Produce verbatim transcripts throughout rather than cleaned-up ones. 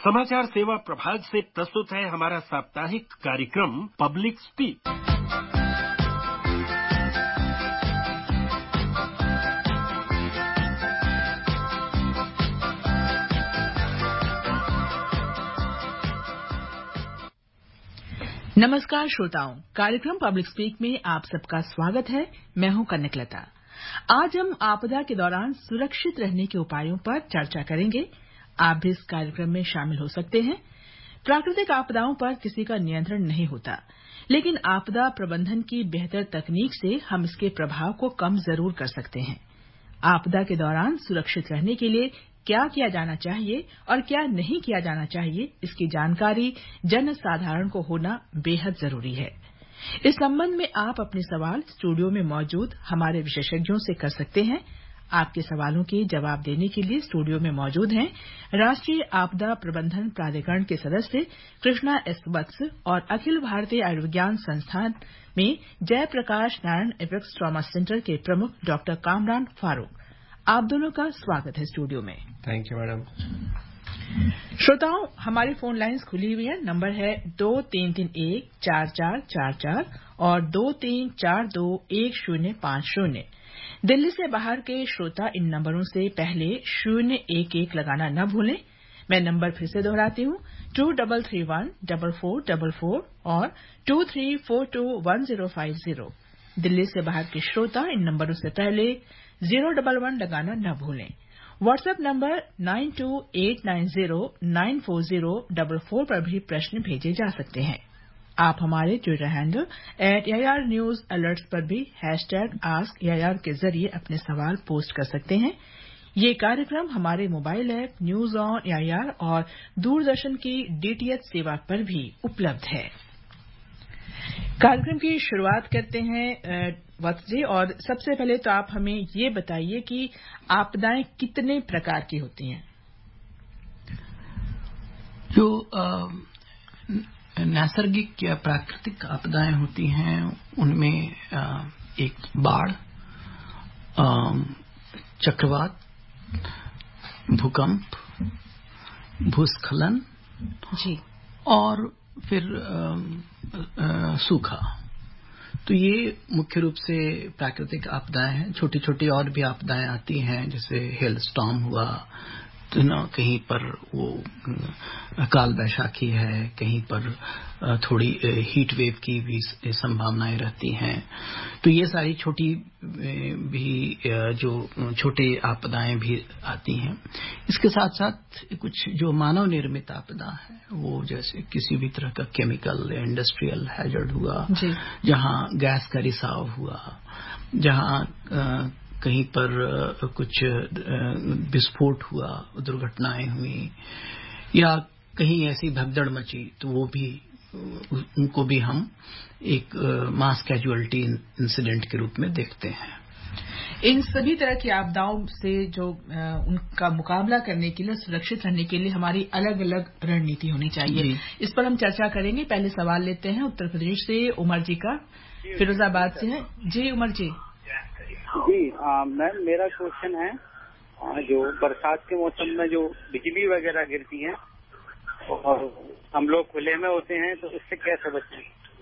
समाचार सेवा प्रभाग से प्रस्तुत है हमारा साप्ताहिक कार्यक्रम पब्लिक स्पीक। नमस्कार श्रोताओं, कार्यक्रम पब्लिक स्पीक में आप सबका स्वागत है। मैं हूं कनकलता। आज हम आपदा के दौरान सुरक्षित रहने के उपायों पर चर्चा करेंगे। आप भी इस कार्यक्रम में शामिल हो सकते हैं। प्राकृतिक आपदाओं पर किसी का नियंत्रण नहीं होता, लेकिन आपदा प्रबंधन की बेहतर तकनीक से हम इसके प्रभाव को कम जरूर कर सकते हैं। आपदा के दौरान सुरक्षित रहने के लिए क्या किया जाना चाहिए और क्या नहीं किया जाना चाहिए, इसकी जानकारी जन साधारण को होना बेहद जरूरी है। इस संबंध में आप अपने सवाल स्टूडियो में मौजूद हमारे विशेषज्ञों से कर सकते हैं। आपके सवालों के जवाब देने के लिए स्टूडियो में मौजूद हैं राष्ट्रीय आपदा प्रबंधन प्राधिकरण के सदस्य कृष्णा एस वत्स और अखिल भारतीय आयुर्विज्ञान संस्थान में Jayaprakash Narayan apex trauma centre के प्रमुख डॉक्टर कामरान फारूक। आप दोनों का स्वागत है स्टूडियो में। Thank you madam. श्रोताओं, हमारी फोन लाइंस खुली हुई है। नंबर है दो तीन तीन एक चार चार चार चार और दो तीन चार दो एक शून्य पांच शून्य। दिल्ली से बाहर के श्रोता इन नंबरों से पहले शून्य एक एक लगाना न भूलें। मैं नंबर फिर से दोहराती हूँ, two double three one double four double four और two three four two one zero five zero. Delhi से बाहर के श्रोता इन नंबरों से पहले जीरो डबल वन लगाना न भूलें। WhatsApp number nine two eight nine zero nine four zero double four पर भी प्रश्न भेजे जा सकते हैं। आप हमारे Twitter handle at AIR news alerts पर भी हैशटैग आस्क एआईआर के जरिए अपने सवाल पोस्ट कर सकते हैं। ये कार्यक्रम हमारे mobile app news on AIR और दूरदर्शन की डीटीएच सेवा पर भी उपलब्ध है। कार्यक्रम की शुरुआत करते हैं वत्स जी, और सबसे पहले तो आप हमें ये बताइए कि आपदाएं कितने प्रकार की होती हैं। जो नैसर्गिक या प्राकृतिक आपदाएं होती हैं उनमें एक बाढ़, चक्रवात, भूकंप, भूस्खलन जी और फिर सूखा। तो ये मुख्य रूप से प्राकृतिक आपदाएं हैं। छोटी छोटी और भी आपदाएं आती हैं, जैसे हेल स्टॉर्म हुआ, तो ना कहीं पर वो काल बैशाखी है, कहीं पर थोड़ी हीट वेव की भी संभावनाएं रहती हैं। तो ये सारी छोटी भी जो छोटे आपदाएं भी आती हैं। इसके साथ साथ कुछ जो मानव निर्मित आपदा है, वो जैसे किसी भी तरह का केमिकल इंडस्ट्रियल हैजर्ड हुआ, जहां गैस का रिसाव हुआ, जहां कहीं पर कुछ विस्फोट हुआ, दुर्घटनाएं हुई, या कहीं ऐसी भगदड़ मची, तो वो भी उनको भी हम एक मास कैजुअलिटी इंसिडेंट के रूप में देखते हैं। इन सभी तरह की आपदाओं से जो उनका मुकाबला करने के लिए, सुरक्षित रहने के लिए हमारी अलग अलग रणनीति होनी चाहिए। इस पर हम चर्चा करेंगे। पहले सवाल लेते हैं उत्तर प्रदेश से उमर जी का, फिरोजाबाद से है जी। उमर जी जी मैम, मेरा क्वेश्चन है, जो बरसात के मौसम में जो बिजली वगैरह गिरती है और हम लोग खुले में होते हैं, तो इससे कैसे बचें?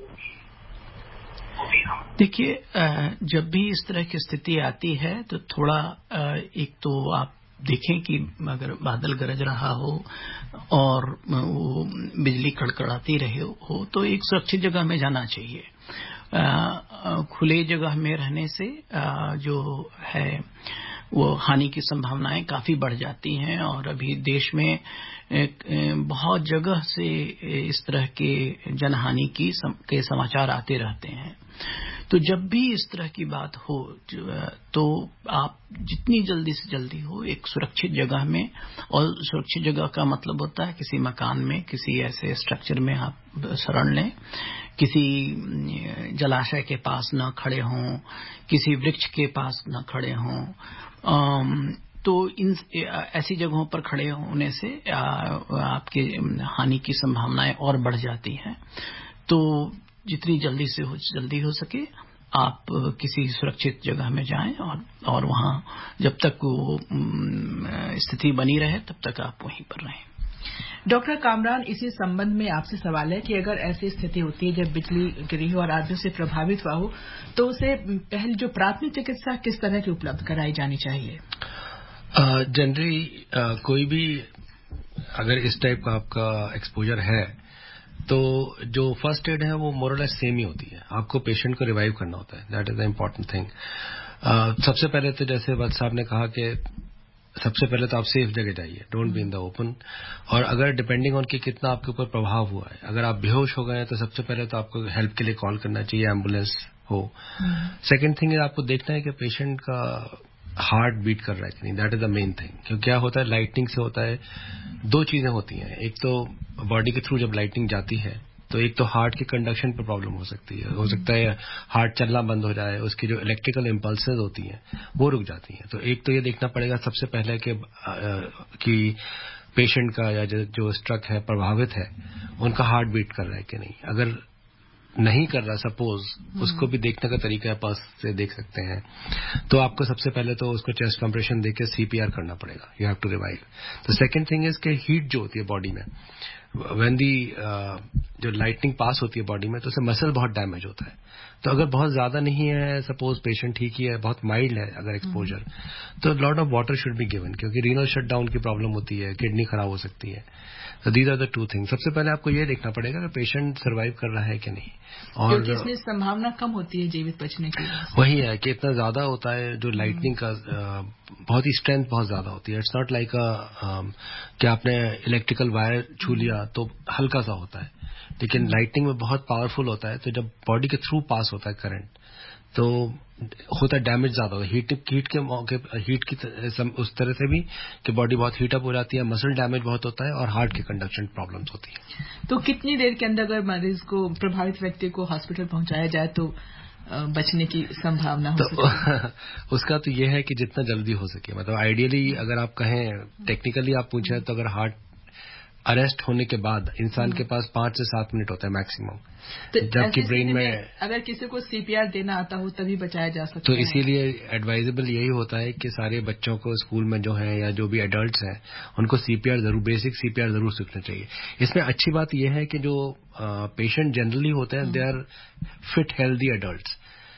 देखिए, जब भी इस तरह की स्थिति आती है तो थोड़ा एक तो आप देखें कि अगर बादल गरज रहा हो और वो बिजली कड़कड़ाती रहे हो तो एक सुरक्षित जगह में जाना चाहिए। खुले जगह में रहने से जो है वो हानि की संभावनाएं काफी बढ़ जाती हैं, और अभी देश में बहुत जगह से इस तरह के जनहानि की सम, के समाचार आते रहते हैं। तो जब भी इस तरह की बात हो तो आप जितनी जल्दी से जल्दी हो एक सुरक्षित जगह में, और सुरक्षित जगह का मतलब होता है किसी मकान में, किसी ऐसे स्ट्रक्चर में आप शरण लें, किसी जलाशय के पास न खड़े हों, किसी वृक्ष के पास न खड़े हों। तो इन ऐसी जगहों पर खड़े होने से आपके हानि की संभावनाएं और बढ़ जाती हैं। तो जितनी जल्दी से हो जल्दी हो सके आप किसी सुरक्षित जगह में जाएं, और और वहां जब तक वो स्थिति बनी रहे तब तक आप वहीं पर रहें। डॉक्टर कामरान, इसी संबंध में आपसे सवाल है कि अगर ऐसी स्थिति होती है जब बिजली गिरी हो और आदमी से प्रभावित हुआ हो, तो उसे पहले जो प्राथमिक चिकित्सा किस तरह की उपलब्ध कराई जानी चाहिए? जनरली uh, uh, कोई भी अगर इस टाइप का आपका एक्सपोजर है तो जो फर्स्ट एड है वो मोर और लेस सेम ही होती है. आपको पेशेंट को रिवाइव करना होता है. That is the important thing. सबसे पहले तो जैसे वत्स साहब ने कहा कि सबसे पहले तो आप सेफ जगह जाइए, don't be in the open. और अगर डिपेंडिंग ऑन कि कितना आपके ऊपर प्रभाव हुआ है, अगर आप बेहोश हो गए हैं तो सबसे पहले तो आपको हेल्प के लिए कॉल करना चाहिए, एम्बुलेंस हो. सेकेंड थिंग है आपको देखना है कि पेशेंट का हार्ट बीट कर रहा है कि नहीं. That is the main thing. क्योंकि क्या होता है, लाइटनिंग से होता है, दो चीजें होती हैं. एक तो बॉडी के थ्रू जब लाइटनिंग जाती है तो एक तो हार्ट के कंडक्शन पर प्रॉब्लम हो सकती है. हो सकता है हार्ट चलना बंद हो जाए, उसकी जो इलेक्ट्रिकल इम्पल्सेस होती हैं वो रुक जाती हैं. तो एक तो ये देखना पड़ेगा सबसे पहले कि कि पेशेंट का या जो, जो स्ट्रक है, प्रभावित है, उनका हार्ट बीट कर रहा है कि नहीं. अगर नहीं कर रहा सपोज, उसको भी देखने का तरीका है, पल्स से देख सकते हैं. तो आपको सबसे पहले तो उसको चेस्ट कंप्रेशन देके सीपीआर करना पड़ेगा. You have to revive. तो सेकंड थिंग इज के हीट जो होती है बॉडी में, व्हेन दी जो लाइटनिंग पास होती है बॉडी में, तो उससे मसल बहुत डैमेज होता है. तो अगर बहुत ज्यादा नहीं है, सपोज पेशेंट ठीक ही है, बहुत माइल्ड है अगर एक्सपोजर, तो lot of water should be given. क्योंकि रीनल शटडाउन की प्रॉब्लम होती है, किडनी खराब हो सकती है. तो these are the two things. सबसे पहले आपको ये देखना पड़ेगा कि पेशेंट सर्वाइव कर रहा है कि नहीं. और क्योंकि इसमें संभावना कम होती है जीवित बचने की. वही है कि इतना ज्यादा होता है जो लाइटनिंग का, बहुत ही स्ट्रेंथ बहुत ज्यादा होती है. इट्स नॉट लाइक अ कि आपने इलेक्ट्रिकल वायर छू लिया तो हल्का सा होता है, लेकिन लाइटनिंग में बहुत पावरफुल होता है. तो जब बॉडी के थ्रू पास होता है करंट, तो होता है डैमेज ज्यादा होता है. हीट हीट के मौके, हीट की उस तरह से भी कि बॉडी बहुत हीट अप हो जाती है, मसल डैमेज बहुत होता है और हार्ट के कंडक्शन प्रॉब्लम्स होती है. तो कितनी देर के अंदर अगर मरीज को, प्रभावित व्यक्ति को हॉस्पिटल पहुंचाया जाए तो बचने की संभावना हो तो सकती? उसका तो यह है कि जितना जल्दी हो सके. मतलब आइडियली अगर आप कहें, टेक्निकली आप पूछें तो अगर हार्ट अरेस्ट होने के बाद इंसान के पास पांच से सात मिनट होता है मैक्सिमम. तो जबकि ब्रेन में अगर किसी को सीपीआर देना आता हो तभी बचाया जा सकता तो है. तो इसीलिए एडवाइजेबल यही होता है कि सारे बच्चों को स्कूल में जो है या जो भी एडल्ट्स हैं उनको सीपीआर जरूर, बेसिक सीपीआर जरूर सीखना चाहिए. इसमें अच्छी बात यह है कि जो पेशेंट जनरली होते हैं, they are fit healthy adults,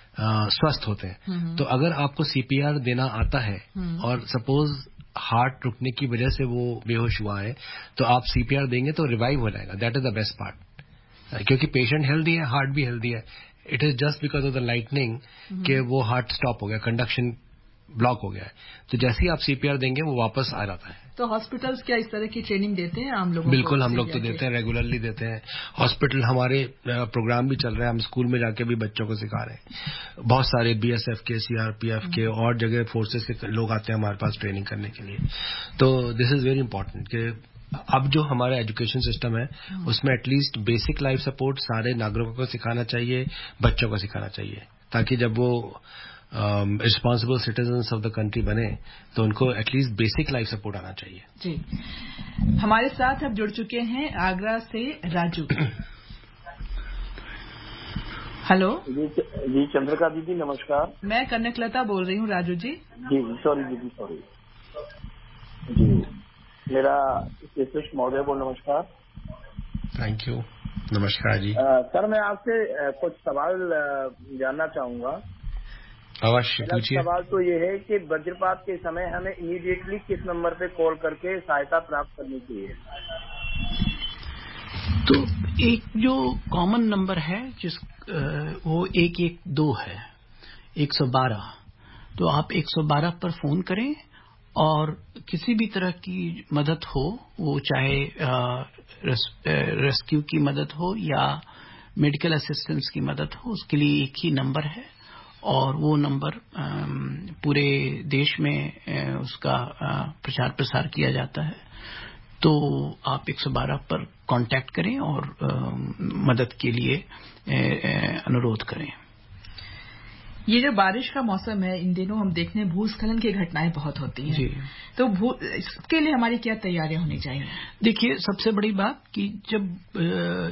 स्वस्थ होते हैं. तो अगर आपको सीपीआर देना आता है और सपोज हार्ट रुकने की वजह से वो बेहोश हुआ है, तो आप सीपीआर देंगे तो रिवाइव हो जाएगा. That is the best part. क्योंकि पेशेंट हेल्दी है, हार्ट भी हेल्दी है. It is just because of the lightning कि वो हार्ट स्टॉप हो गया, कंडक्शन ब्लॉक हो गया है. तो जैसे ही आप सीपीआर देंगे वो वापस आ जाता है. तो हॉस्पिटल्स क्या इस तरह की ट्रेनिंग देते हैं आम लोगों को? बिल्कुल, हम लोग तो देते हैं, रेगुलरली देते हैं. हॉस्पिटल हमारे प्रोग्राम भी चल रहा है, हम स्कूल में जाके भी बच्चों को सिखा रहे हैं. बहुत सारे बीएसएफ के, सीआरपीएफ के और जगह फोर्सेस के लोग आते हैं हमारे पास ट्रेनिंग करने के लिए. तो दिस इज वेरी इंपॉर्टेंट कि अब जो हमारा एजुकेशन सिस्टम है उसमें एटलीस्ट बेसिक लाइफ सपोर्ट सारे नागरिकों को सिखाना चाहिए, बच्चों को सिखाना चाहिए, ताकि जब वो responsible citizens of the country बने तो उनको एटलीस्ट बेसिक लाइफ सपोर्ट आना चाहिए. जी, हमारे साथ अब जुड़ चुके हैं आगरा से राजू. हेलो जी, जी चंद्रिका दीदी नमस्कार. मैं कनकलता बोल रही हूँ. राजू जी. जी सॉरी दीदी, सॉरी जी. मेरा स्पेशलिस्ट महोदय को नमस्कार. Thank you. नमस्कार जी. आ, सर मैं आपसे कुछ सवाल जानना चाहूंगा. अवश्य पूछिए. सवाल तो ये है कि वज्रपात के समय हमें इमीडिएटली किस नंबर पे कॉल करके सहायता प्राप्त करनी चाहिए? तो एक जो कॉमन नंबर है जिस वो एक एक दो है, एक सौ बारह. तो आप एक सौ बारह पर फोन करें और किसी भी तरह की मदद हो, वो चाहे रेस, रेस्क्यू की मदद हो या मेडिकल असिस्टेंस की मदद हो, उसके लिए एक ही नंबर है. और वो नंबर पूरे देश में उसका प्रचार प्रसार किया जाता है. तो आप एक सौ बारह पर कांटेक्ट करें और मदद के लिए अनुरोध करें. ये जो बारिश का मौसम है, इन दिनों हम देखते हैं भूस्खलन की घटनाएं बहुत होती हैं. तो भू इसके लिए हमारी क्या तैयारियां होनी चाहिए? देखिए, सबसे बड़ी बात कि जब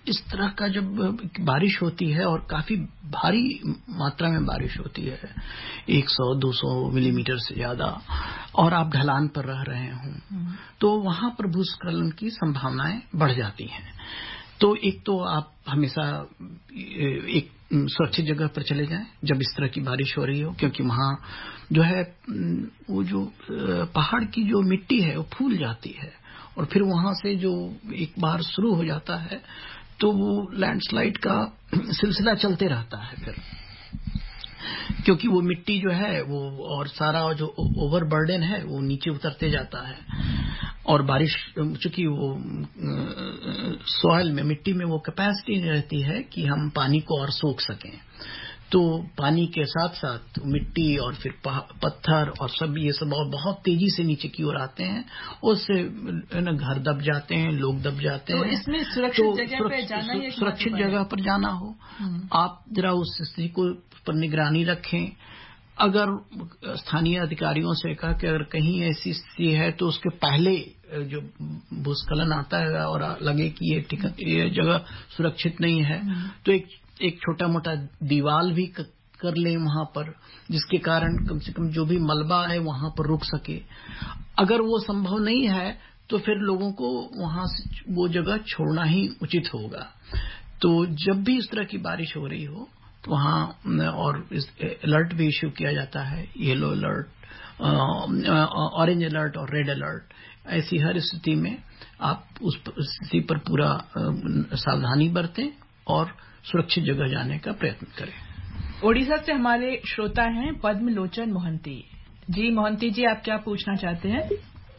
इस तरह का जब बारिश होती है और काफी भारी मात्रा में बारिश होती है, सौ दो सौ मिलीमीटर से ज्यादा, और आप ढलान पर रह रहे हों, तो वहां पर भूस्खलन की संभावनाएं बढ़ जाती हैं। तो एक तो आप हमेशा एक सुरक्षित जगह पर चले जाएं जब इस तरह की बारिश हो रही हो, क्योंकि वहां जो है वो जो पहाड़ की जो मिट्टी है वो फूल जाती है, और फिर वहां से जो एक बार शुरू हो जाता है तो वो लैंडस्लाइड का सिलसिला चलते रहता है फिर, क्योंकि वो मिट्टी जो है वो और सारा जो ओवरबर्डन है वो नीचे उतरते जाता है, और बारिश चूंकि वो सॉइल में, मिट्टी में वो कैपेसिटी नहीं रहती है कि हम पानी को और सोख सकें, तो पानी के साथ साथ मिट्टी और फिर पत्थर और सब ये सब और बहुत तेजी से नीचे की ओर आते हैं, उससे न घर दब जाते हैं, लोग दब जाते तो हैं। इसमें सुरक्षित तो जगह पे जाना ही सुरक्षित जगह पर जाना हो, आप जरा उस स्थिति को पर निगरानी रखें। अगर स्थानीय अधिकारियों से कहा कि अगर कहीं ऐसी स्थिति है तो उसके पहले जो भूस्खलन आता है और लगे कि ये ये जगह सुरक्षित नहीं है, तो एक एक छोटा मोटा दीवार भी कर ले वहां पर, जिसके कारण कम से कम जो भी मलबा है वहां पर रुक सके। अगर वो संभव नहीं है तो फिर लोगों को वहां से वो जगह छोड़ना ही उचित होगा। तो जब भी इस तरह की बारिश हो रही हो तो वहां और इस अलर्ट भी इश्यू किया जाता है, येलो अलर्ट, ऑरेंज अलर्ट और रेड अलर्ट। ऐसी हर स्थिति में आप उस स्थिति पर पूरा सावधानी बरतें और सुरक्षित जगह जाने का प्रयत्न करें। ओडिशा से हमारे श्रोता हैं पद्म लोचन मोहंती जी। मोहंती जी, आप क्या पूछना चाहते हैं?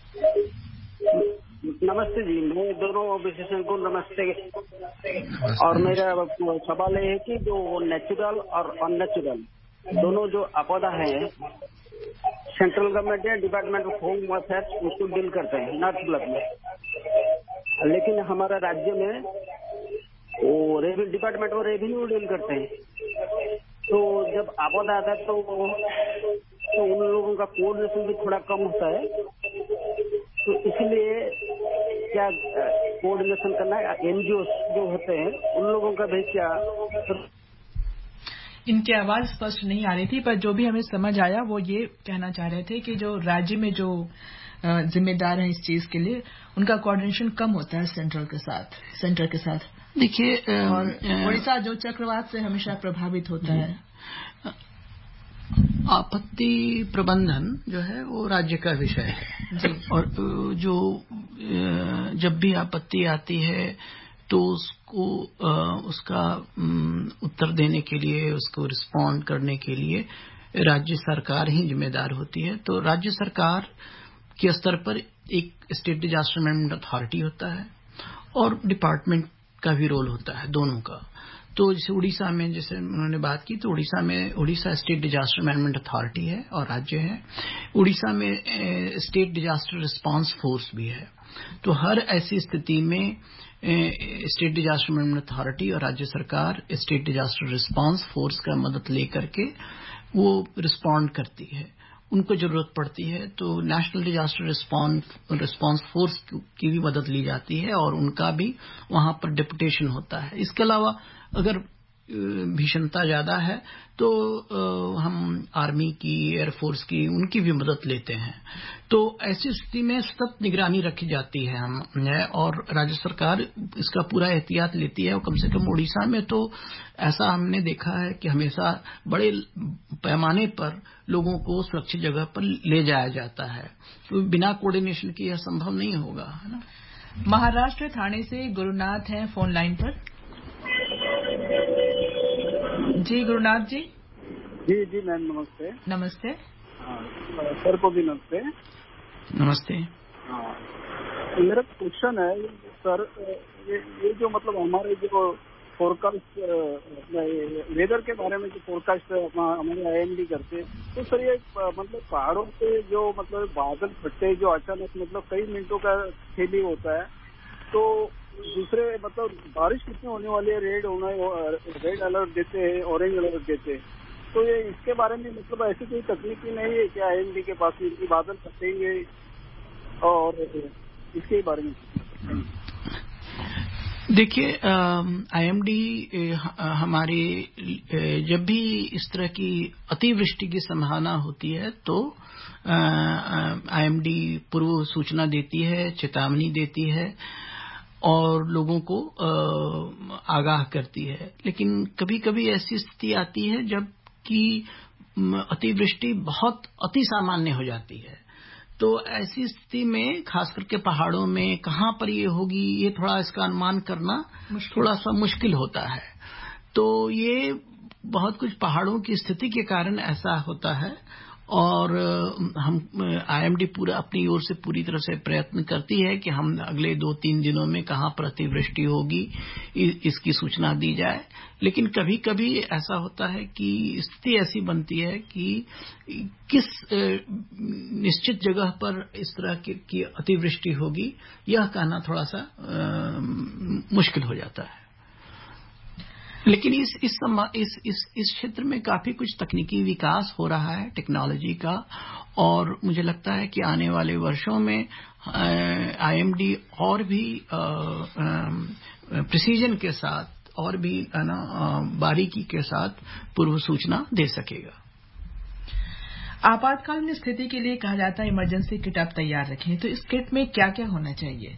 नमस्ते जी, मैं दोनों विशेषज्ञों को नमस्ते। और मेरा सवाल है कि जो नेचुरल और अननेचुरल दोनों जो आपदा है, सेंट्रल गवर्नमेंट या डिपार्टमेंट ऑफ होम अफेयर्स उसको डील करते हैं नॉर्थ ब्लॉक में, लेकिन हमारा राज्य में वो रेवेन्यू डिपार्टमेंट और रेवेन्यू डील करते हैं। तो जब आपदा आता है तो, तो उन लोगों का कोऑर्डिनेशन भी थोड़ा कम होता है, तो इसलिए क्या कोऑर्डिनेशन करना है, एनजीओ जो होते हैं उन लोगों का भी क्या? इनकी आवाज स्पष्ट नहीं आ रही थी, पर जो भी हमें समझ आया वो ये कहना चाह रहे थे कि जो राज्य में जो जिम्मेदार है इस चीज के लिए, उनका कोऑर्डिनेशन कम होता है सेंट्रल के साथ सेंटर के साथ। देखिए, और ओडिशा जो चक्रवात से हमेशा प्रभावित होता है, आपत्ति प्रबंधन जो है वो राज्य का विषय है जी। और जो जब भी आपत्ति आती है तो उसको उसका उत्तर देने के लिए, उसको रिस्पॉन्ड करने के लिए राज्य सरकार ही जिम्मेदार होती है। तो राज्य सरकार के स्तर पर एक स्टेट डिजास्टर मैनेजमेंट अथॉरिटी होता है और डिपार्टमेंट का भी रोल होता है, दोनों का। तो जैसे उड़ीसा में, जैसे उन्होंने बात की, तो उड़ीसा में Orissa state disaster management authority है और राज्य है। उड़ीसा में स्टेट डिजास्टर रिस्पांस फोर्स भी है। तो हर ऐसी स्थिति में स्टेट डिजास्टर मैनेजमेंट अथॉरिटी और राज्य सरकार स्टेट डिजास्टर रिस्पांस फोर्स का मदद लेकर के वो रिस्पॉन्ड करती है। उनको जरूरत पड़ती है तो नेशनल डिजास्टर रिस्पांस फोर्स की भी मदद ली जाती है और उनका भी वहां पर डिप्यूटेशन होता है। इसके अलावा अगर भीषणता ज्यादा है तो हम आर्मी की, एयरफोर्स की, उनकी भी मदद लेते हैं। तो ऐसी स्थिति में सतत निगरानी रखी जाती है हम और राज्य सरकार इसका पूरा एहतियात लेती है। और कम से कम उड़ीसा में तो ऐसा हमने देखा है कि हमेशा बड़े पैमाने पर लोगों को सुरक्षित जगह पर ले जाया जाता है। तो बिना कोऑर्डिनेशन के यह संभव नहीं होगा, है ना। महाराष्ट्र थाने से गुरुनाथ हैं फोन लाइन पर। जी गुरुनाथ जी। जी जी मैम, नमस्ते। नमस्ते। हाँ, सर को भी नमस्ते। नमस्ते। हाँ, मेरा क्वेश्चन है सर, ये, ये जो मतलब हमारे जो फोरकास्ट वेदर के बारे में जो फोरकास्ट हमारे आई एम डी करते, तो सर ये मतलब पहाड़ों पे जो मतलब बादल फटते जो अचानक मतलब कई मिनटों का खेली होता है, तो दूसरे मतलब बारिश कितनी होने वाली है, रेड होना रेड अलर्ट देते हैं, ऑरेंज अलर्ट देते हैं। तो ये इसके बारे में मतलब ऐसी कोई तकनीकी नहीं है क्या आई एम डी के पास, इनकी बादल फटेंगे और इसके बारे में? देखिए, आईएमडी हमारे जब भी इस तरह की अतिवृष्टि की संभावना होती है तो आईएमडी पूर्व सूचना देती है, चेतावनी देती है और लोगों को आगाह करती है। लेकिन कभी कभी ऐसी स्थिति आती है जब कि अतिवृष्टि बहुत अति सामान्य हो जाती है, तो ऐसी स्थिति में खास करके पहाड़ों में कहाँ पर ये होगी, ये थोड़ा इसका अनुमान करना थोड़ा सा मुश्किल होता है। तो ये बहुत कुछ पहाड़ों की स्थिति के कारण ऐसा होता है और हम आईएमडी पूरा अपनी ओर से पूरी तरह से प्रयत्न करती है कि हम अगले दो तीन दिनों में कहाँ पर अतिवृष्टि होगी इसकी सूचना दी जाए। लेकिन कभी कभी ऐसा होता है कि स्थिति ऐसी बनती है कि किस निश्चित जगह पर इस तरह की, की अतिवृष्टि होगी यह कहना थोड़ा सा आ, मुश्किल हो जाता है। लेकिन इस इस इस इस इस क्षेत्र में काफी कुछ तकनीकी विकास हो रहा है टेक्नोलॉजी का, और मुझे लगता है कि आने वाले वर्षों में आईएमडी और भी प्रिसीजन के साथ और भी ना बारीकी के साथ पूर्व सूचना दे सकेगा। आपातकालीन स्थिति के लिए कहा जाता है इमरजेंसी किट आप तैयार रखें, तो इस किट में क्या क्या होना चाहिए?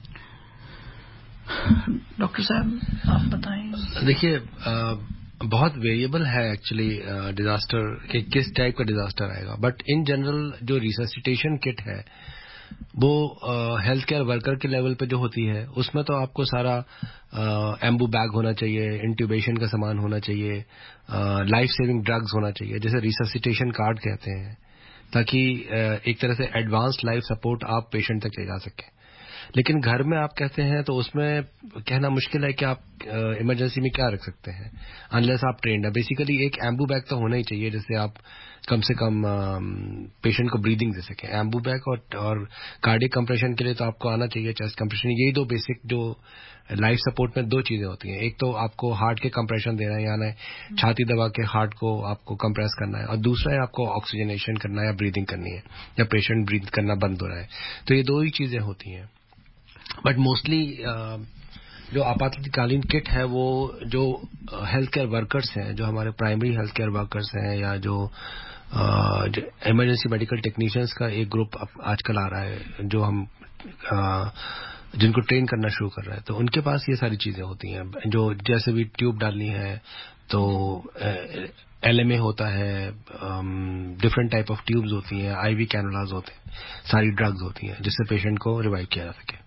डॉक्टर साहब आप बताएं। देखिए, बहुत वेरिएबल है एक्चुअली डिजास्टर के किस टाइप का डिजास्टर आएगा, बट इन जनरल जो रिससिटेशन किट है वो हेल्थ केयर वर्कर के लेवल पे जो होती है उसमें तो आपको सारा एम्बू बैग होना चाहिए, इंट्यूबेशन का सामान होना चाहिए, लाइफ सेविंग ड्रग्स होना चाहिए, जैसे रिससिटेशन कार्ड कहते हैं, ताकि एक तरह से एडवांस लाइफ सपोर्ट आप पेशेंट तक ले जा सकें। लेकिन घर में आप कहते हैं तो उसमें कहना मुश्किल है कि आप इमरजेंसी में क्या रख सकते हैं अनलेस आप ट्रेंड है। बेसिकली एक एम्बू बैग तो होना ही चाहिए जिससे आप कम से कम पेशेंट को ब्रीदिंग दे सकें। एम्बू बैग और, और कार्डियक कंप्रेशन के लिए तो आपको आना चाहिए चेस्ट कंप्रेशन। यही दो बेसिक जो लाइफ सपोर्ट में दो चीजें होती हैं, एक तो आपको हार्ट के कंप्रेशन देना है, यानी छाती दबा के हार्ट को आपको कंप्रेस करना है, और दूसरा है आपको ऑक्सीजनेशन करना है या ब्रीदिंग करनी है या पेशेंट ब्रीथ करना बंद हो रहा है। तो ये दो ही चीजें होती हैं। बट मोस्टली जो आपातकालीन किट है वो जो हेल्थ केयर वर्कर्स हैं, जो हमारे प्राइमरी हेल्थ केयर वर्कर्स हैं या जो इमरजेंसी मेडिकल टेक्नीशियंस का एक ग्रुप आजकल आ रहा है जो हम आ, जिनको ट्रेन करना शुरू कर रहे हैं, तो उनके पास ये सारी चीजें होती हैं। जो जैसे भी ट्यूब डालनी है तो एलएमए होता है, डिफरेंट टाइप ऑफ ट्यूब्स होती हैं, आईवी कैनुलास होते हैं, सारी ड्रग्स होती हैं जिससे पेशेंट को रिवाइव किया जा सके।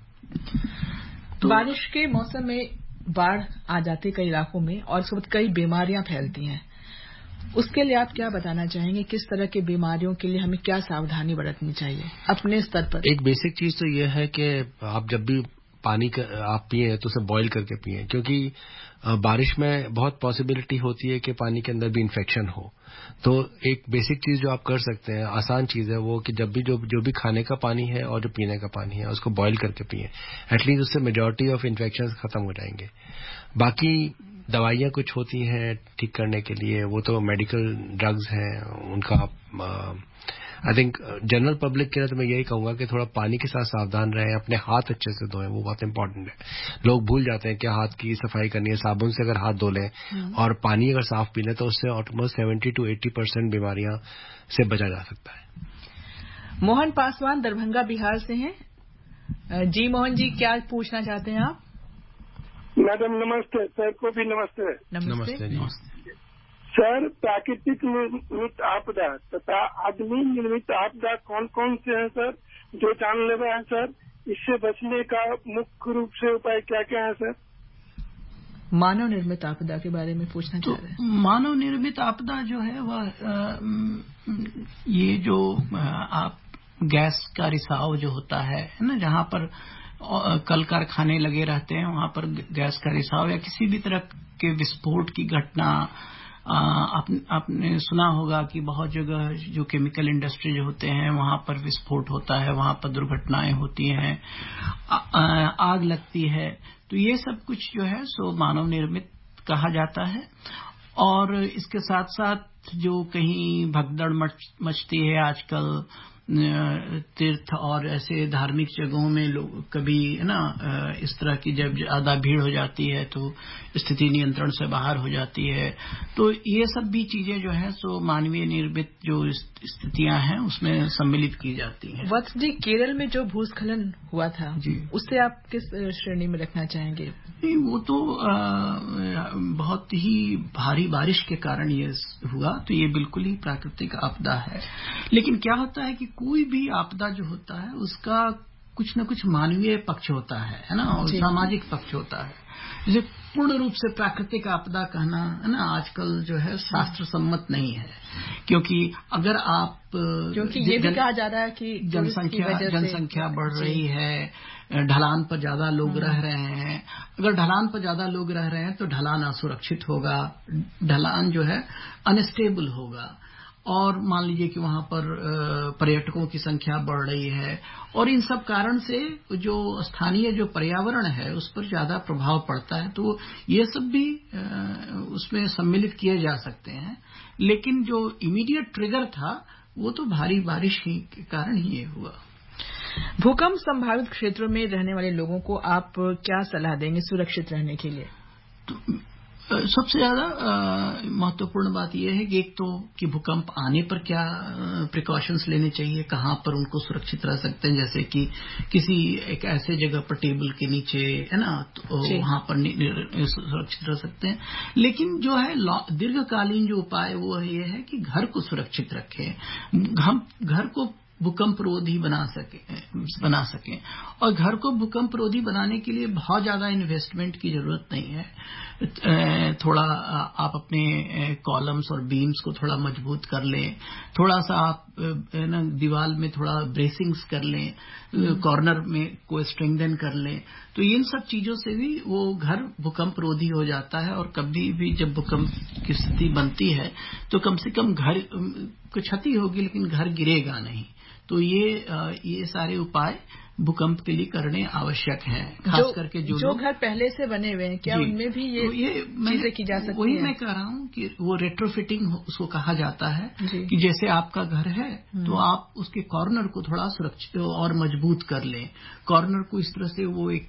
तो बारिश के मौसम में बाढ़ आ जाती है कई इलाकों में और उसके बाद कई बीमारियां फैलती हैं, उसके लिए आप क्या बताना चाहेंगे? किस तरह की बीमारियों के लिए हमें क्या सावधानी बरतनी चाहिए अपने स्तर पर? एक बेसिक चीज तो यह है कि आप जब भी पानी आप पिए तो उसे बॉईल करके पिए, क्योंकि बारिश में बहुत पॉसिबिलिटी होती है कि पानी के अंदर भी इन्फेक्शन हो। तो एक बेसिक चीज जो आप कर सकते हैं, आसान चीज है वो कि जब भी जो जो भी खाने का पानी है और जो पीने का पानी है उसको बॉईल करके पिए। एटलीस्ट उससे मेजॉरिटी ऑफ इन्फेक्शन खत्म हो जाएंगे। बाकी दवाइयां कुछ होती हैं ठीक करने के लिए, वो तो मेडिकल ड्रग्स हैं, उनका आप आई थिंक जनरल पब्लिक के लिए तो मैं यही कहूंगा कि थोड़ा पानी के साथ सावधान रहें, अपने हाथ अच्छे से धोएं, वो बहुत इंपॉर्टेंट है। लोग भूल जाते हैं कि हाथ की सफाई करनी है, साबुन से अगर हाथ धो लें और पानी अगर साफ पी लें तो उससे almost seventy two eighty percent बीमारियां से बचा जा सकता है। मोहन पासवान दरभंगा बिहार से हैं। जी मोहन जी, क्या पूछना चाहते हैं आप? मैडम नमस्ते, सर को भी नमस्ते। नमस्ते जी। सर, प्राकृतिक निर्मित आपदा तथा आदमी निर्मित आपदा कौन कौन से हैं सर, जो जान लेवा है सर? इससे बचने का मुख्य रूप से उपाय क्या क्या है सर? मानव निर्मित आपदा के बारे में पूछना चाह रहे हैं। तो मानव निर्मित आपदा जो है वह ये जो आप गैस का रिसाव जो होता है ना, जहाँ पर कल कारखाने लगे रहते हैं वहां पर गैस का रिसाव या किसी भी तरह के विस्फोट की घटना, आप, आपने सुना होगा कि बहुत जगह जो केमिकल इंडस्ट्री जो होते हैं वहां पर विस्फोट होता है, वहां पर दुर्घटनाएं होती हैं, आग लगती है। तो ये सब कुछ जो है सो मानव निर्मित कहा जाता है। और इसके साथ साथ जो कहीं भगदड़ मचती है आजकल, तीर्थ और ऐसे धार्मिक जगहों में लोग कभी है ना इस तरह की जब ज्यादा भीड़ हो जाती है तो स्थिति नियंत्रण से बाहर हो जाती है। तो ये सब भी चीजें जो है सो मानवीय निर्मित जो स्थितियां हैं उसमें सम्मिलित की जाती हैं। वत्स जी, केरल में जो भूस्खलन हुआ था जी, उससे आप किस श्रेणी में रखना चाहेंगे? नहीं, वो तो आ, बहुत ही भारी बारिश के कारण ये हुआ, तो ये बिल्कुल ही प्राकृतिक आपदा है। लेकिन क्या होता है कि कोई भी आपदा जो होता है उसका कुछ न कुछ मानवीय पक्ष होता है है ना, और सामाजिक पक्ष होता है। जैसे पूर्ण रूप से प्राकृतिक आपदा कहना है ना आजकल जो है शास्त्र सम्मत नहीं है, क्योंकि अगर आप क्योंकि ये भी कहा जा रहा है कि जनसंख्या जनसंख्या बढ़ रही है, ढलान पर ज्यादा लोग रह रहे हैं। अगर ढलान पर ज्यादा लोग रह रहे हैं तो ढलान असुरक्षित होगा, ढलान जो है अनस्टेबल होगा, और मान लीजिए कि वहां पर पर्यटकों की संख्या बढ़ रही है, और इन सब कारण से जो स्थानीय जो पर्यावरण है उस पर ज्यादा प्रभाव पड़ता है। तो ये सब भी उसमें सम्मिलित किए जा सकते हैं। लेकिन जो इमीडिएट ट्रिगर था वो तो भारी बारिश ही के कारण ही ये हुआ। भूकंप संभावित क्षेत्रों में रहने वाले लोगों को आप क्या सलाह देंगे सुरक्षित रहने के लिए? तो सबसे ज्यादा महत्वपूर्ण बात यह है कि एक तो कि भूकंप आने पर क्या प्रिकॉशंस लेने चाहिए, कहाँ पर उनको सुरक्षित रह सकते हैं, जैसे कि किसी एक ऐसे जगह पर टेबल के नीचे है ना, तो वहां पर सुरक्षित रह सकते हैं। लेकिन जो है दीर्घकालीन जो उपाय वो ये है कि घर को सुरक्षित रखें, हम घर को भूकंप रोधी बना सके बना सकें और घर को भूकंप रोधी बनाने के लिए बहुत ज्यादा इन्वेस्टमेंट की जरूरत नहीं है। थोड़ा आप अपने कॉलम्स और बीम्स को थोड़ा मजबूत कर लें, थोड़ा सा आप ना दीवार में थोड़ा ब्रेसिंग्स कर लें, कॉर्नर में को स्ट्रेंथन कर लें, तो इन सब चीजों से भी वो घर भूकंप रोधी हो जाता है। और कभी भी जब भूकंप की स्थिति बनती है तो कम से कम घर को क्षति होगी लेकिन घर गिरेगा नहीं। तो ये ये सारे उपाय भूकंप के लिए करने आवश्यक हैं, खास करके जो जो घर पहले से बने हुए हैं, क्या उनमें भी ये, तो ये चीजें की जा सकती वही हैं? मैं कह रहा हूँ कि वो रेट्रोफिटिंग उसको कहा जाता है कि जैसे आपका घर है तो आप उसके कॉर्नर को थोड़ा सुरक्षित और मजबूत कर लें। कॉर्नर को इस तरह से वो एक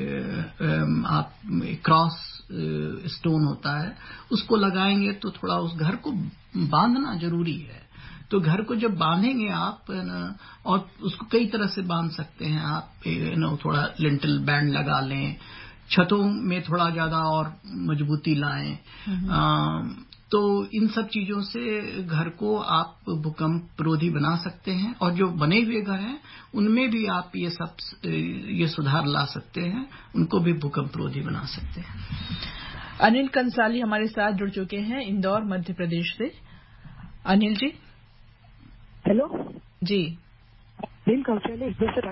आप क्रॉस स्टोन होता है उसको लगाएंगे तो थोड़ा उस घर को बांधना जरूरी है। तो घर को जब बांधेंगे आप न, और उसको कई तरह से बांध सकते हैं आप, न, थोड़ा लिंटल बैंड लगा लें, छतों में थोड़ा ज्यादा और मजबूती लाएं। आ, तो इन सब चीजों से घर को आप भूकंप रोधी बना सकते हैं। और जो बने हुए घर हैं उनमें भी आप ये सब ये सुधार ला सकते हैं, उनको भी भूकंप रोधी बना सकते हैं। अनिल कंसाली हमारे साथ जुड़ चुके हैं इंदौर मध्य प्रदेश से। अनिल जी। हेलो जी। अनिल कंसाली इधर से।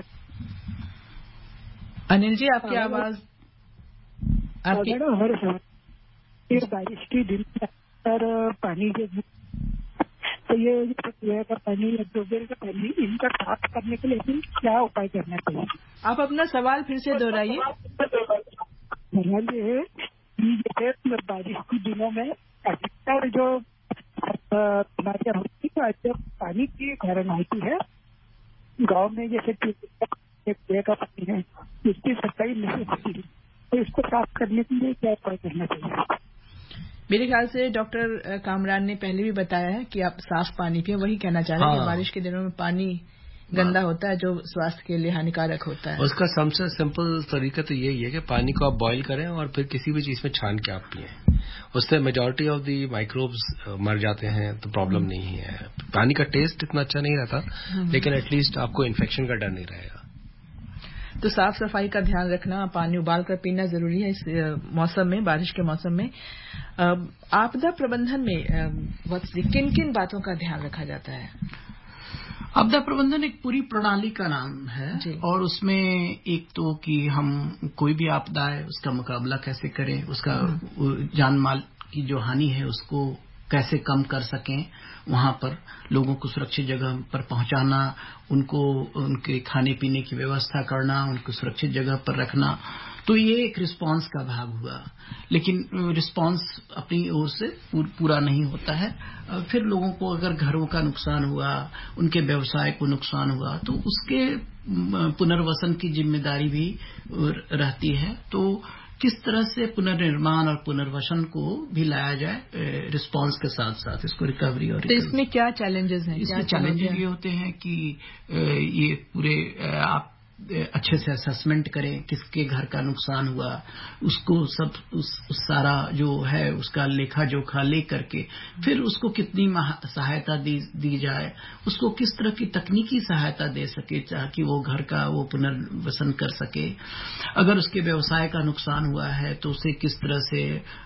अनिल जी आपकी आवाज आपकी हर बारिश की दिन पर पानी के तो ये कुएं का पानी या ट्यूबवेल का पानी इनका साफ करने के लिए क्या उपाय करना चाहिए? आप अपना सवाल फिर से दोहराइए। सवाल ये है कि जैसे बारिश के दिनों में अधिकतर जो बीमारियां होती है जब पानी की कारण होती है, गांव में जैसे कुएं का पानी है इसकी सफाई नहीं होती है, तो इसको साफ करने के लिए क्या उपाय करना चाहिए? मेरे ख्याल से डॉक्टर कामरान ने पहले भी बताया है कि आप साफ पानी पिए, वही कहना चाह रहे हैं कि बारिश के दिनों में पानी गंदा होता है जो स्वास्थ्य के लिए हानिकारक होता है। उसका सबसे सिंपल तरीका तो यही है कि पानी को आप बॉईल करें और फिर किसी भी चीज में छान के आप पिएं। उससे मेजॉरिटी ऑफ दी माइक्रोब्स मर जाते हैं, तो प्रॉब्लम नहीं है। पानी का टेस्ट इतना अच्छा नहीं रहता लेकिन एटलीस्ट आपको इन्फेक्शन का डर नहीं रहेगा। तो साफ सफाई का ध्यान रखना, पानी उबाल कर पीना जरूरी है इस मौसम में, बारिश के मौसम में। आपदा प्रबंधन में किन किन बातों का ध्यान रखा जाता है? आपदा प्रबंधन एक पूरी प्रणाली का नाम है और उसमें एक तो कि हम कोई भी आपदा है उसका मुकाबला कैसे करें, उसका जान माल की जो हानि है उसको कैसे कम कर सकें, वहां पर लोगों को सुरक्षित जगह पर पहुंचाना, उनको उनके खाने पीने की व्यवस्था करना, उनको सुरक्षित जगह पर रखना। तो ये एक रिस्पांस का भाग हुआ, लेकिन रिस्पांस अपनी ओर से पूरा नहीं होता है। फिर लोगों को अगर घरों का नुकसान हुआ, उनके व्यवसाय को नुकसान हुआ, तो उसके पुनर्वसन की जिम्मेदारी भी रहती है। तो किस तरह से पुनर्निर्माण और पुनर्वसन को भी लाया जाए रिस्पांस के साथ साथ, इसको रिकवरी और तो इसमें क्या चैलेंजेस हैं? इसमें चैलेंजेस ये होते हैं कि ये पूरे आप अच्छे से असेसमेंट करें, किसके घर का नुकसान हुआ, उसको सब उस, उस सारा जो है उसका लेखा जोखा ले करके फिर उसको कितनी सहायता दी, दी जाए, उसको किस तरह की तकनीकी सहायता दे सके ताकि वो घर का वो पुनर्वसन कर सके। अगर उसके व्यवसाय का नुकसान हुआ है तो उसे किस तरह से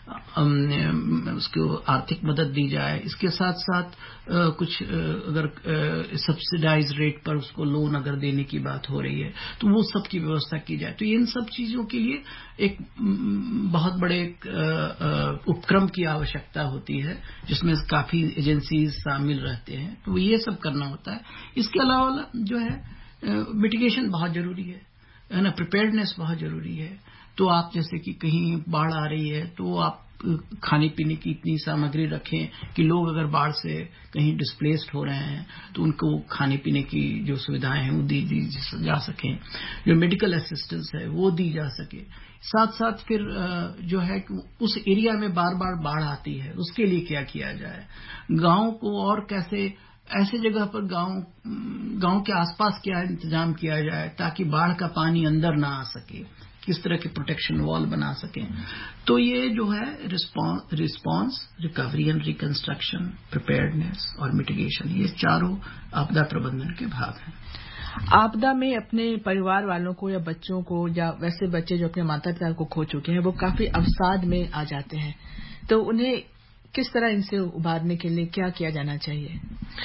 उसको आर्थिक मदद दी जाए। इसके साथ साथ कुछ अगर सब्सिडाइज रेट पर उसको लोन अगर देने की बात हो रही है तो वो सब की व्यवस्था की जाए। तो इन सब चीजों के लिए एक बहुत बड़े उपक्रम की आवश्यकता होती है जिसमें काफी एजेंसीज शामिल रहते हैं, तो ये सब करना होता है। इसके अलावा जो है मिटिगेशन बहुत जरूरी है, है ना, प्रिपेयर्डनेस बहुत जरूरी है। तो आप जैसे कि कहीं बाढ़ आ रही है तो आप खाने पीने की इतनी सामग्री रखें कि लोग अगर बाढ़ से कहीं डिस्प्लेस्ड हो रहे हैं तो उनको खाने पीने की जो सुविधाएं हैं वो दी, दी जा सकें, जो मेडिकल असिस्टेंस है वो दी जा सके। साथ साथ फिर जो है उस एरिया में बार बार बाढ़ आती है उसके लिए क्या किया जाए, गांव को और कैसे ऐसे जगह पर गांव गांव के आसपास क्या इंतजाम किया जाए ताकि बाढ़ का पानी अंदर ना आ सके, किस तरह के प्रोटेक्शन वॉल बना सकें। तो ये जो है response, recovery and reconstruction, preparedness और मिटिगेशन, ये चारों आपदा प्रबंधन के भाग हैं। आपदा में अपने परिवार वालों को या बच्चों को या वैसे बच्चे जो अपने माता पिता को खो चुके हैं वो काफी अवसाद में आ जाते हैं, तो उन्हें किस तरह इनसे उबारने के लिए क्या किया जाना चाहिए?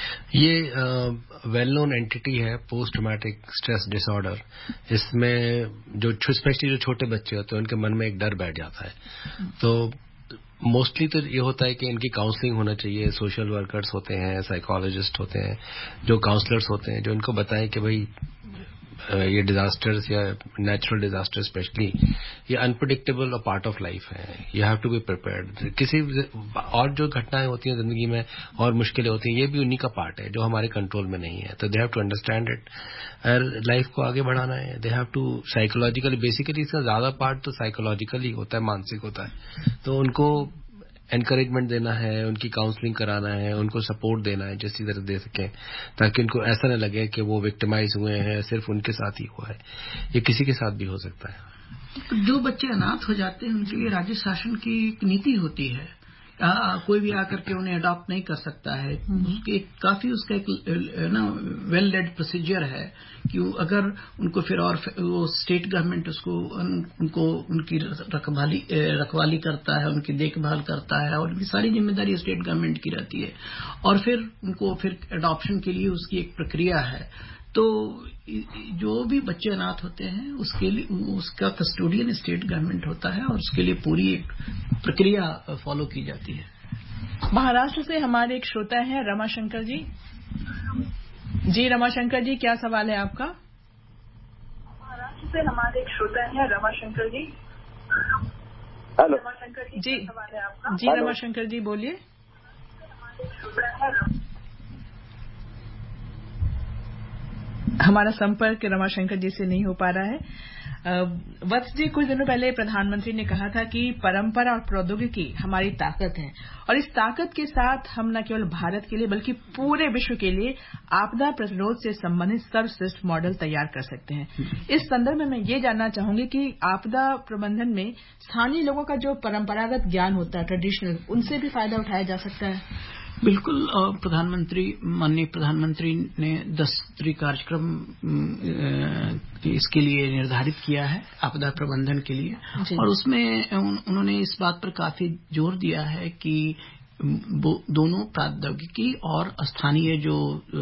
ये वेल नोन एंटिटी है पोस्ट ट्रॉमेटिक स्ट्रेस डिसऑर्डर। इसमें जो स्पेशली जो छोटे बच्चे होते हैं उनके मन में एक डर बैठ जाता है। तो मोस्टली तो ये होता है कि इनकी काउंसलिंग होना चाहिए। सोशल वर्कर्स होते हैं, साइकोलॉजिस्ट होते हैं, जो काउंसलर्स होते हैं, जो इनको बताएं कि भाई ये डिजास्टर्स या नेचुरल डिजास्टर स्पेशली ये अनप्रेडिक्टेबल और पार्ट ऑफ लाइफ है, you have to be prepared. किसी और जो घटनाएं होती हैं जिंदगी में और मुश्किलें होती हैं, ये भी उन्हीं का पार्ट है जो हमारे कंट्रोल में नहीं है। तो they have to understand it. और लाइफ को आगे बढ़ाना है, they have to psychologically, basically इसका ज्यादा पार्ट तो साइकोलॉजिकली होता है, मानसिक होता है। तो उनको एनकरेजमेंट देना है, उनकी काउंसलिंग कराना है, उनको सपोर्ट देना है जिस तरह दे सकें, ताकि उनको ऐसा न लगे कि वो विक्टिमाइज हुए हैं, सिर्फ उनके साथ ही हुआ है, ये किसी के साथ भी हो सकता है। जो बच्चे अनाथ हो जाते हैं उनके लिए राज्य शासन की एक नीति होती है, आ, कोई भी आकर के उन्हें अडॉप्ट नहीं कर सकता है। उसके काफी उसका एक ना वेल लेड प्रोसीजर है कि अगर उनको फिर और वो स्टेट गवर्नमेंट उसको उनको उनकी रखवाली रखवाली करता है, उनकी देखभाल करता है और उनकी सारी जिम्मेदारी स्टेट गवर्नमेंट की रहती है। और फिर उनको फिर अडॉप्शन के लिए उसकी एक प्रक्रिया है। तो जो भी बच्चे अनाथ होते हैं उसके लिए उसका कस्टोडियन स्टेट गवर्नमेंट होता है और उसके लिए पूरी एक प्रक्रिया फॉलो की जाती है। महाराष्ट्र से हमारे एक श्रोता हैं रमाशंकर जी। जी रमाशंकर जी, क्या सवाल है आपका? महाराष्ट्र से हमारे एक श्रोता हैं रमाशंकर जी। हेलो रमाशंकर जी, जी सवाल है आपका? जी रमाशंकर जी बोलिए। हमारा संपर्क रमाशंकर जी से नहीं हो पा रहा है। वत्स जी, कुछ दिनों पहले प्रधानमंत्री ने कहा था कि परंपरा और प्रौद्योगिकी हमारी ताकत है और इस ताकत के साथ हम न केवल भारत के लिए बल्कि पूरे विश्व के लिए आपदा प्रतिरोध से संबंधित सर्वश्रेष्ठ मॉडल तैयार कर सकते हैं। इस संदर्भ में मैं ये जानना चाहूंगी कि आपदा प्रबंधन में स्थानीय लोगों का जो परंपरागत ज्ञान होता है, ट्रेडिशनल, उनसे भी फायदा उठाया जा सकता है। बिल्कुल। प्रधानमंत्री माननीय प्रधानमंत्री ने दस सूत्री कार्यक्रम इसके लिए निर्धारित किया है आपदा प्रबंधन के लिए, और उसमें उन्होंने इस बात पर काफी जोर दिया है कि दोनों प्रौद्योगिकी और स्थानीय जो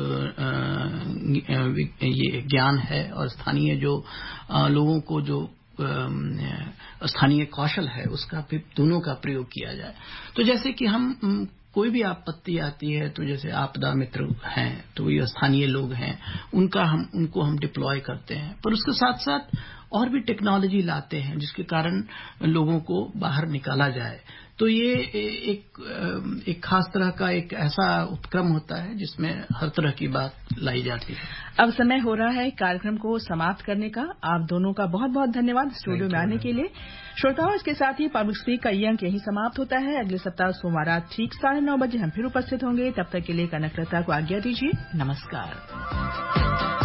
ये ज्ञान है और स्थानीय जो लोगों को जो स्थानीय कौशल है उसका भी दोनों का प्रयोग किया जाए। तो जैसे कि हम कोई भी आपत्ति आती है तो जैसे आपदा मित्र हैं तो ये स्थानीय लोग हैं, उनका हम उनको हम डिप्लॉय करते हैं, पर उसके साथ साथ और भी टेक्नोलॉजी लाते हैं जिसके कारण लोगों को बाहर निकाला जाए। तो ये एक एक खास तरह का एक ऐसा उपक्रम होता है जिसमें हर तरह की बात लाई जाती है। अब समय हो रहा है कार्यक्रम को समाप्त करने का। आप दोनों का बहुत बहुत धन्यवाद स्टूडियो में आने के लिए। श्रोताओं, इसके साथ ही पब्लिक स्पीक का ये अंक यही समाप्त होता है। अगले सप्ताह सोमवार रात ठीक साढ़े नौ बजे हम फिर उपस्थित होंगे। तब तक के लिए कनकलता को आज्ञा दीजिए। नमस्कार।